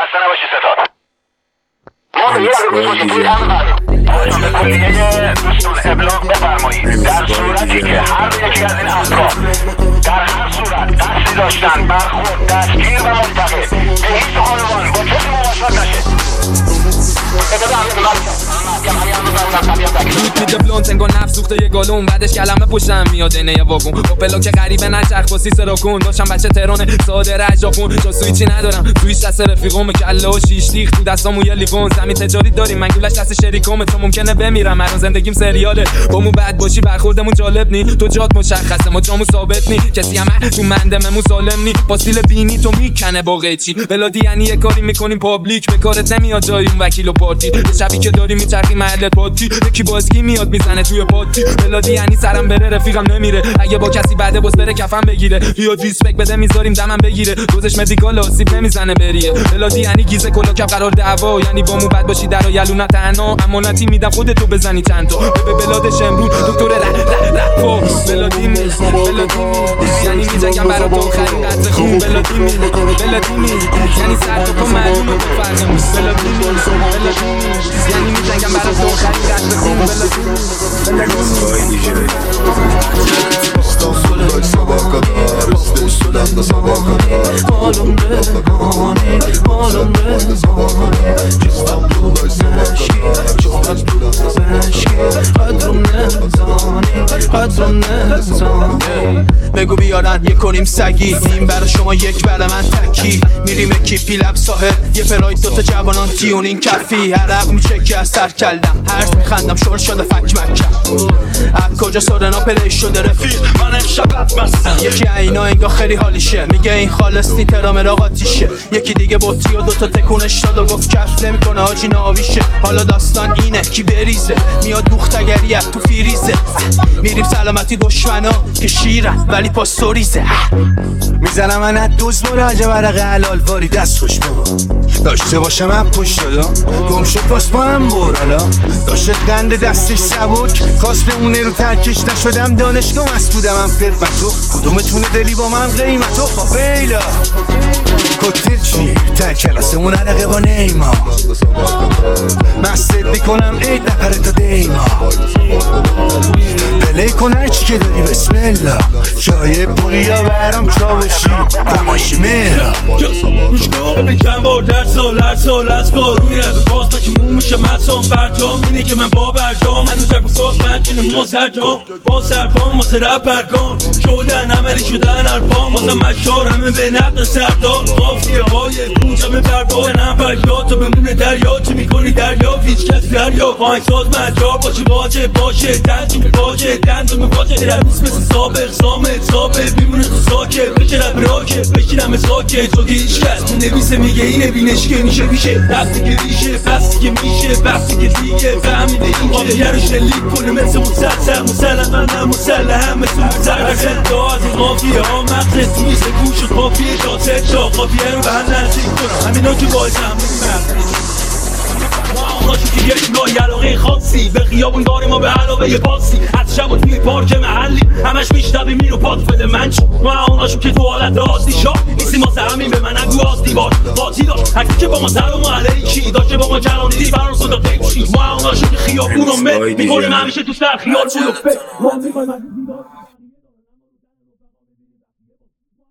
خسته نباشی ستاد. ما به یه روز باشیم توی هم قریم دوستون ابلاغ بفرمایید در صورتی که هر یکی از این افراد در هر صورت دستی داشتن برخورد دستگیر و منتقل به هیچ عنوان با کسی مواجهه نشه. لوت میده بلونت انگار نفس سوخته یه گالون بعدش کلمه پشتم میاد اینه یه واگون با پلاک غریبه نچرخ با سیس راکون داشتم بچه تهران ساده رجاپون جا سویچی ندارم تویش دست رفیقم کله و شیش لیخ تو دستامو یه لیوان زمین تجاری داریم من گولش دست شریکم تو ممکنه بمیرم الان زندگیم سریاله با مو بد باشی برخوردمون جالب نی تو جات مشخصه ما جامو ثابت نی کسی هم تو مندممون سالم نی با سیل بینی تو میکنه با قیچی بلادی یعنی یه کاری میکنیم پابلیک به کارت نمیاد جایی اون وکیل و پارتی شبی که داری میچرخی محل پاتی یکی بازگی میاد میزنه توی پاتی بلادی یعنی سرم بره رفیقم نمیره اگه با کسی بعده باز بره کفن بگیره بیاد ریسپکت بده میذاریم دمم بگیره دوزش مدیکال آسیب نمیزنه بریه بلادی یعنی گیزه کلا کف قرار دعوا یعنی با مو بد باشی در و یلو تنها امانتی میدم خودتو بزنی چند تا به بلادش امرون دکتر رفو بلادی می یعنی میجنگم برا تو خرین قطر خون بلادی می یعنی سر تو معلومه تو فرقمون بلادی می یعنی میجنگم برا تو خرین قطر خون بلادی Estão solando sabah kadar Estão solando sabah kadar Halimde İstanbul'da sabah kadar قدرم نزانی بگو بیارن یه کنیم سگی این برا شما یک بله من تکی میریم اکیپی لب ساحل یه پراید دوتا جوانان تیونین کفی عرق میچکی از سر کلدم هرز میخندم شور شده فک مکم از کجا سورنا پلی شده رفیق من امشب مستم یکی اینا انگاه خیلی حالیشه میگه این خالص نی ترام راقاتیشه یکی دیگه بطری و دوتا تکونش داد و گفت کف نمیکنه حاجی ناویشه حالا داستان اینه کی بریزه میاد دوختگری تو فیریزه میریم سلامتی دشمنا که شیرن ولی پاستوریزه میزنم من از دوز مراجع ورق حلال واری دست خوش بابا داشته باشم من پشت دادا گم شد باز با هم برالا داشت قند دستش سبک خواست به اونه رو ترکش نشدم دانشگاه مست بودم هم خدمتو کدومتونه دلی با من قیمتو فیلا کتر چیه تا کلاسه اون عرقه با نیما مستت میکنم عید نپره تا دیما پلی کن هرچی که داری بسم الله جای بوریا برام چاوشی دماشی میرا روش کن بکن بار در سال از کار روی رب باز تا که مون میشه مطام برجام اینه که من با برجام هنو جب ساز من کنه مازرجام با سرپام واسه رب برگام شدن عملی شدن ارپام واسه مشار همه به نقد سردار قافیه های کوچم پربار نم بریا تو بمونه دریا چه میکنی دریا هیچ کس دریا پایین ساز مجار باشه باشه تنجیم باشه دندون باشه رویس مثل سابق بیمونه تو ساکه بشه رب راکه بشینم ساکه تو که هیچ کس نویسه میگه اینه بینش که میشه دستی که ریشه بستی که میشه بستی که دیگه فهمیده این که یه رو شلیک کنه مثل مسلح مثل مسلح دا از این قافیه ها مغزت نیست گوش و قافیه داسته جا قافیه رو به هم نزدیک کنم همینا که باعث هم آقاشو که یک نگاه علاقه خاصی به خیابون داره ما به علاوه پاسی از شب و توی پارک محلی همش میشتبه میرو پاس بده من چی ما آقاشو که تو حالت راستی شا نیستی ما همین به من نگو آستی بار باتی داشت حکی که با ما سلام علیکی داشته با ما کلام دیدی فران صدا تکشی ما آقاشو که خیابون رو میکنیم همیشه تو سر خیال بود